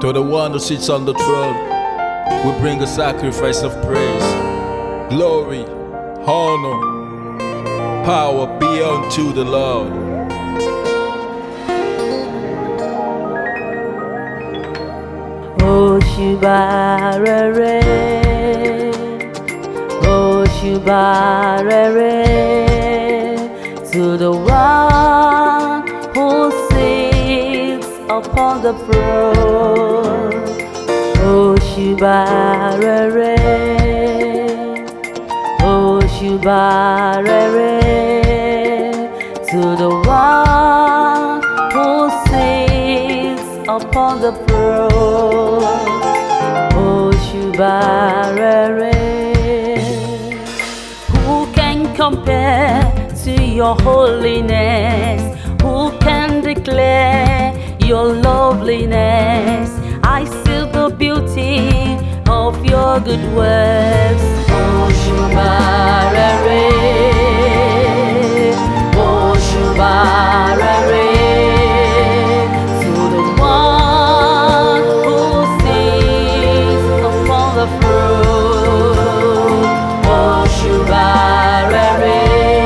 To the one who sits on the throne, we bring a sacrifice of praise. Glory, honor, power be unto the Lord. Òṣùbà rere, òṣùbà rere, to the one who sits upon the throne. Òṣùbà rere, òṣùbà rere, to the one who sits upon the throne. Òṣùbà rere. Who can compare to your holiness? Who can declare your loveliness? I see the beauty of your good works. Òṣùbà rere, òṣùbà rere, to the one who sits upon the throne. Òṣùbà rere,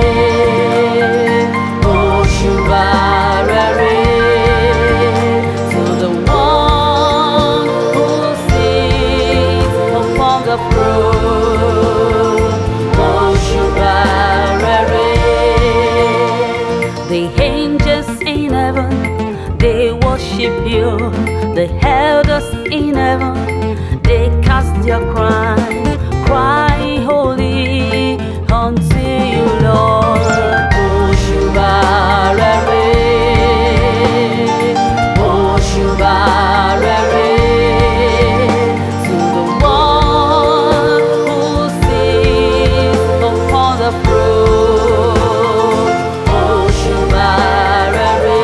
òṣùbà rere, to the one who sits upon the throne. Òṣùbà rere. The angels in heaven, they worship you. The elders in heaven, they cast their cry holy unto you, Lord. Òṣùbà rere, òṣùbà rere, to the one who sits upon the throne. Òṣùbà rere,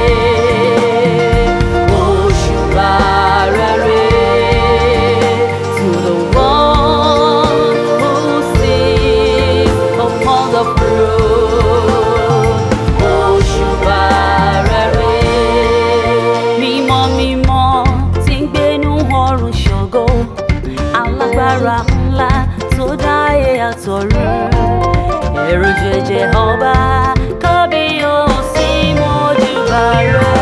òṣùbà rere, to the one who sits upon the throne. Òṣùbà rere. Mímọ́ mímọ́ tí ń gbénú ọ̀run ṣògo, alágbára ńlá tó dá ayé àtọ̀run. Ẹ̀rù jẹ̀jẹ̀ ọba kábíyèsí mọ́júbà rẹ̀.